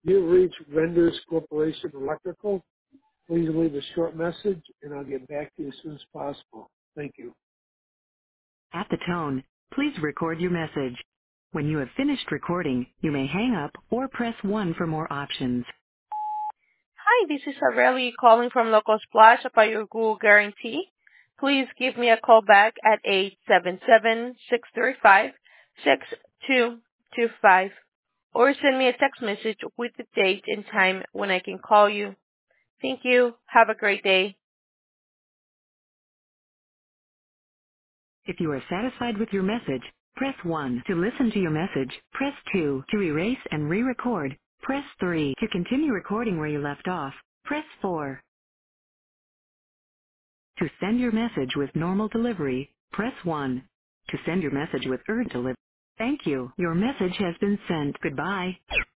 You reached Renders Corporation Electrical. Please leave a short message, and I'll get back to you as soon as possible. Thank you. At the tone, please record your message. When you have finished recording, you may hang up or press 1 for more options. Hi, this is Areli calling from Local Splash about your Google guarantee. Please give me a call back at 877-635-6225 or send me a text message with the date and time when I can call you. Thank you. Have a great day. If you are satisfied with your message, press 1 to listen to your message. Press 2 to erase and re-record. Press 3 to continue recording where you left off. Press 4 to send your message with normal delivery. Press 1 to send your message with urgent delivery. Thank you. Your message has been sent. Goodbye.